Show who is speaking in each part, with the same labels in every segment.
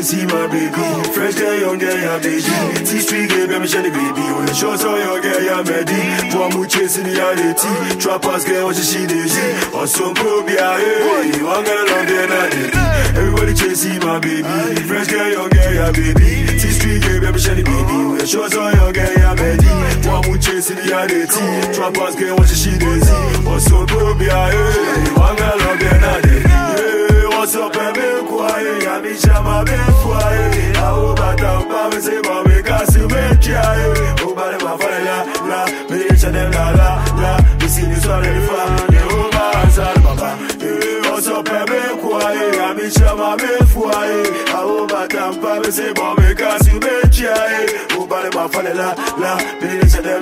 Speaker 1: chasing my baby. Fresh girl, young girl, yeah, baby. T-Street girl, I'm shiny baby. When the shows are young girl, yeah, ready. One more chasing the reality. Trappers girl, what she daisy. Or some probia, hey. One girl, long girl, not everybody chasing my baby. Fresh girl, young girl, yeah, baby. T-Street girl, I'm shiny baby. When the shows are young girl, yeah, ready. One more chasing the reality. Trappers girl, what she daisy. Or some probia, hey. One girl, long girl, not what's up, baby? Quiet, I be shama, be quiet. I hope I don't buy me, say, but we can't see me, yeah. Oh, but I'm a la, me, each of them, la. We see this already far. Oh, my son, papa. What's up, baby? Quiet, I be shama, be quiet. I hope I don't buy me, say, but we can't see me, yeah. Oh, but I'm a la, me, each of them,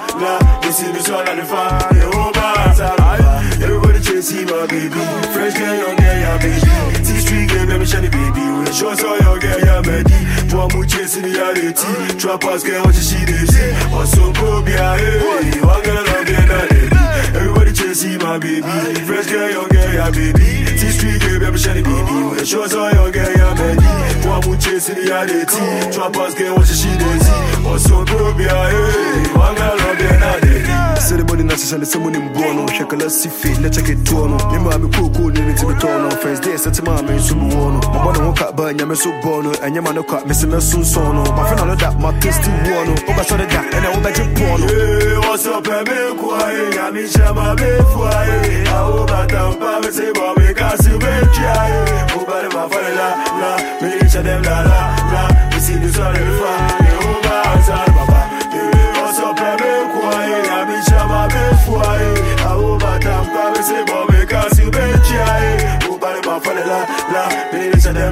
Speaker 1: la. We see this already far. Oh, my son, everybody chasing my baby. Fresh girl, young girl, yeah, baby. T-Street girl, baby, shiny baby. When the shows are young girl, yeah, ready. One more chasing the reality. Trappers girl, what she daisy. Or some probia, hey. One girl, young girl, not ready. Everybody chasing my baby. Fresh girl, young girl, yeah, baby. T-Street girl, baby, shiny baby. When the shows are young girl, yeah, ready. One more chasing the reality. Trappers girl, what she daisy. Or some probia, hey. One girl, young girl, not ready.
Speaker 2: Ceremony necessary, someone in Bono. Check a let's see fit, let's check it to no. You might be cool, need to be torn on. Friends, they said to my man, Subuono. My mother won't cut, but you're so bono. And your man, cut, missing a soon sono. My friend, all of that, my kids still one. Over shot of that, and I will bet you porno.
Speaker 1: Hey, what's up, baby? Quiet, I mean, Shama, be quiet. I hope I don't buy me, say, but we can't see me, yeah. Oh, but my father, la, me, each of them, la. We see this already far. Oh, my son, papa. What's up, baby? Quiet, I mean, Shama, be quiet. I hope I don't buy me, say, but we can't see me, yeah. Oh, but my father, la, me, each of them,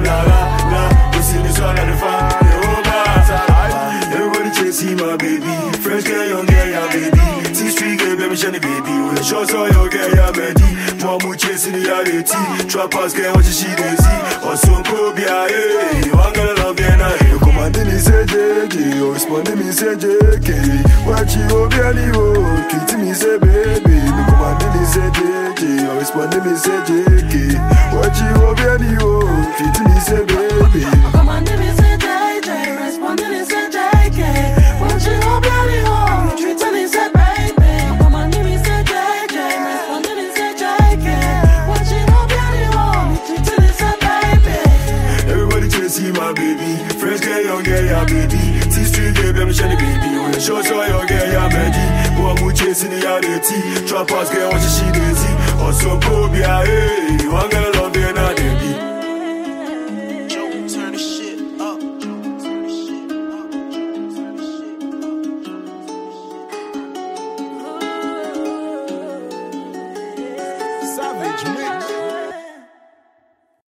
Speaker 1: la. We see this already far. Oh, my son, everybody chasing my baby. Fresh girl, young girl, yeah, baby. T-Street girl, baby, shiny baby. When the shows are young girl, yeah, ready. One more chasing the reality. Trappers girl, what she daisy. Or some probia, hey. One girl, love girl, nah, hey.
Speaker 2: Commanding me say JK, or responding me say JK. Watch you over any road, kitty me say baby. Commanding me say JK, or responding me say JK. Watch you over any road, kitty me say baby.
Speaker 3: Commanding me say JJ, responding me say JK. Watch you over any road, treating me say baby. Commanding me say JJ, responding me say JK. Watch you over any road, treating me say baby.
Speaker 1: Everybody chasing my baby. Fresh girl, young girl, yeah, baby. T-Street girl, baby, shiny baby. When the shows are young girl, yeah, ready. One more chasing the reality. Trappers girl, what she daisy. Or some probia, hey. One girl,